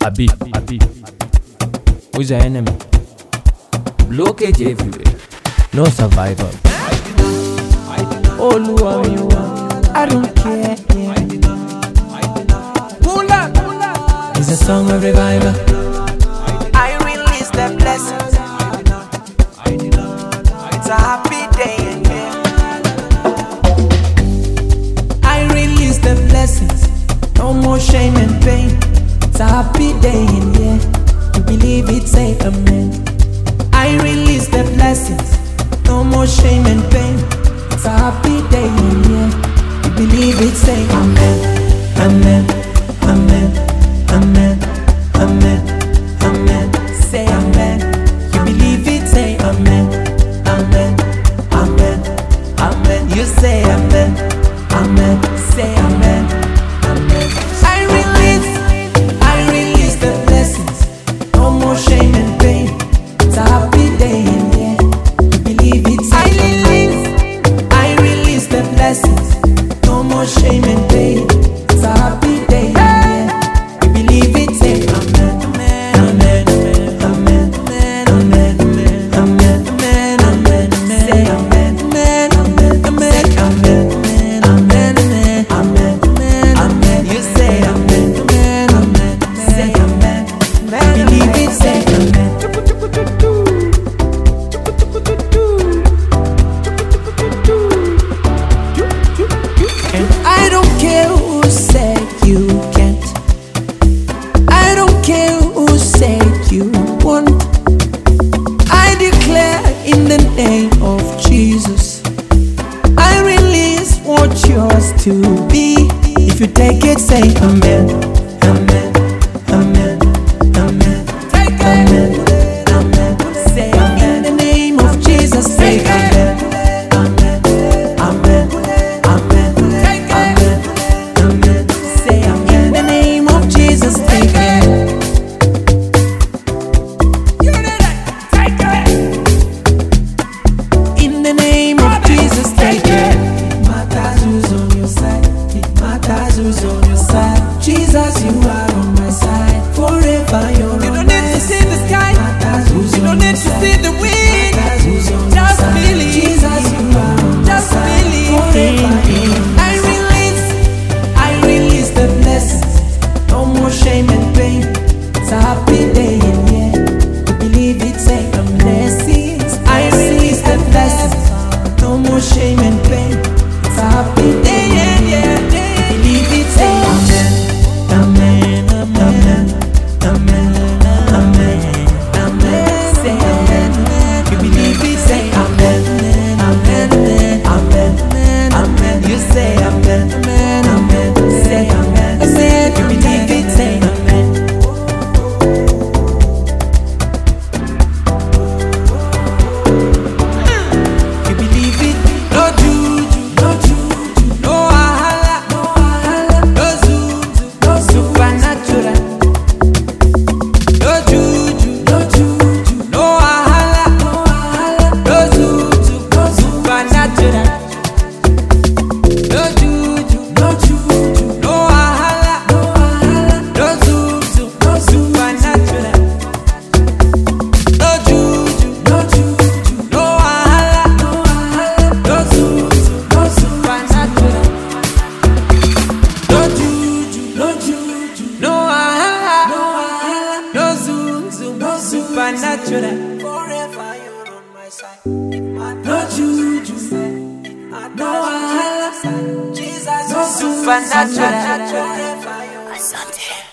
Habib. Who's your enemy? Blockage everywhere. No survival. Oluwa mi wa, I don't care. Pull up. It's a song of revival. I release the blessings. It's a happy day in here. I release the blessings. No more shame and pain. It's a happy day in here. You believe it, say amen. I release the blessings. No more shame and pain. It's a happy day in here. You believe it, say amen. Amen. Amen. Amen. Amen. Amen. Say amen. You believe it, say amen. Amen. Amen. Amen. You say amen. Amen. Say amen. Amen. I release the blessings. No more shame and pain. It's a happy day in here. You believe it, say amen. I release the blessings. No more shame and pain. It's a happy day in here. You believe it, say amen. Amen. Amen. Amen. Amen. Amen. Amen. Say amen. Amen. Amen. Amen. Amen. Amen. Amen. You say amen. Amen. Say amen. Believe it, say amen. And I don't care who said you can't. I don't care who said you won't. I declare in the name of Jesus, I release what's yours to be. If you take it, say amen. Amen. Amen. Amen. Take it. Amen. Amen. Say amen. In the name of Jesus, say amen. Amen. Amen. Amen. Take it. Amen. Say amen. In the name of Jesus, take it. You did it. Take it. In the name of Jesus, take it. It matters who's on your side. It matters who's on your side. Jesus, you are on my side. Forever you're on my side. You don't need to see the sky. You don't need to see the wind. Just believe. Jesus, you are on my just side. Believe. I release the blessings. No more shame and pain. It's a happy day in here. You believe it, say amen. I release the blessings. No more shame and pain. It's a happy day in here. Believe it, say amen. Amen. Amen. Amen. Amen. Amen. Say amen. You believe it, say amen. Amen. Amen. Amen. You say amen. Amen. Say amen. Amen. You believe it, say amen. You believe it. No juju, no juju, no wahala, no zuzu, no supernatural. No juju, no juju, no wahala, no zuzu, no supernatural. No juju, no juju, no wahala, no zuzu, no supernatural. No juju, no juju, no wahala, no zuzu, no supernatural. No juju, no juju, no wahala, no zuzu, no supernatural. Forever you're on my side. No juju, no wahala, Jesus, no supernatural. Asante.